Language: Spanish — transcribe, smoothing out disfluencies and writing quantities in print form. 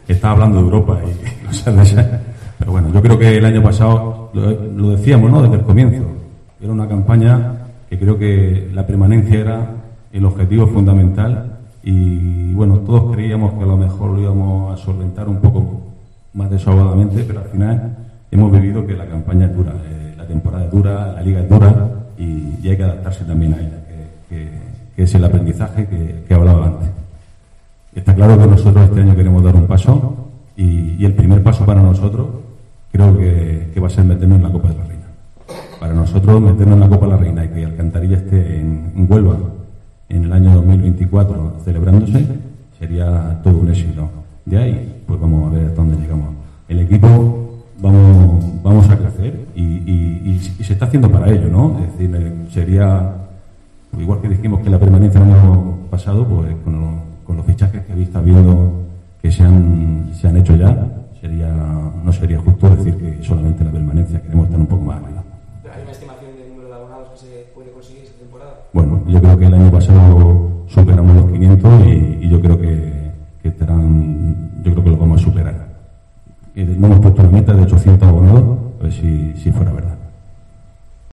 Estaba hablando de Europa y cosas de esas. Pero bueno, yo creo que el año pasado, lo decíamos, ¿no?, desde el comienzo, era una campaña que creo que la permanencia era el objetivo fundamental y bueno, todos creíamos que a lo mejor lo íbamos a solventar un poco más desahogadamente, pero al final hemos vivido que la campaña es dura, la temporada es dura, la liga es dura y hay que adaptarse también a ella, que es el aprendizaje que hablaba antes. Está claro que nosotros este año queremos dar un paso y el primer paso para nosotros creo que va a ser meternos en la Copa de la Reina. Para nosotros meternos en la Copa de la Reina y que Alcantarilla esté en Huelva en el año 2024 celebrándose sería todo un éxito. De ahí pues vamos a ver hasta dónde llegamos. El equipo vamos a crecer y se está haciendo para ello, ¿no? Es decir, sería, pues igual que dijimos que la permanencia el año pasado, pues con los fichajes que está viendo que se han hecho ya, no sería justo decir que solamente la permanencia, queremos estar un poco más arriba. ¿Hay una estimación del número de abonados que se puede conseguir esta temporada? Bueno, yo creo que el año pasado superamos los 500 y yo creo que lo vamos a superar. No hemos puesto una meta de 800 abonados, a ver si fuera verdad.